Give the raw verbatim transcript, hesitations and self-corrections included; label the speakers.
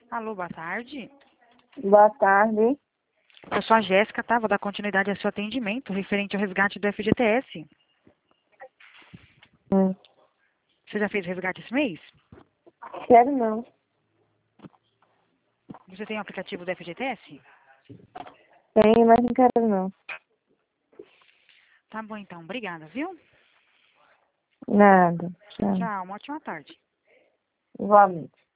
Speaker 1: Alô, boa tarde.
Speaker 2: Boa tarde.
Speaker 1: Eu sou a Jéssica, tá? Vou dar continuidade ao seu atendimento referente ao resgate do F G T S.
Speaker 2: Hum.
Speaker 1: Você já fez resgate esse mês?
Speaker 2: Quero não.
Speaker 1: Você tem o aplicativo do F G T S?
Speaker 2: Tenho, mas não quero não.
Speaker 1: Tá bom então, obrigada, viu?
Speaker 2: Nada. Tchau.
Speaker 1: Tchau, uma ótima tarde.
Speaker 2: Igualmente.